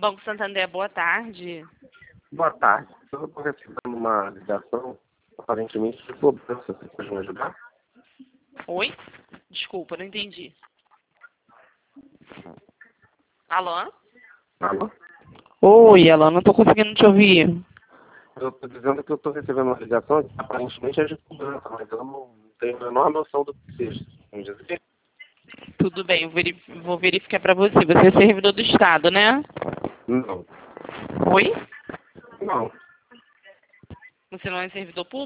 Banco Santander, boa tarde. Boa tarde. Eu estou recebendo uma ligação, aparentemente, de cobrança. Você pode me ajudar? Oi? Desculpa, não entendi. Alô? Alô? Oi, Alô, não tô conseguindo te ouvir. Eu estou dizendo que eu estou recebendo uma ligação que aparentemente é de cobrança, mas eu não tenho a menor noção do que seja. Vamos dizer? Tudo bem, vou verificar pra você. Você é servidor do Estado, né? Não. Oi? Não. Você não é servidor público?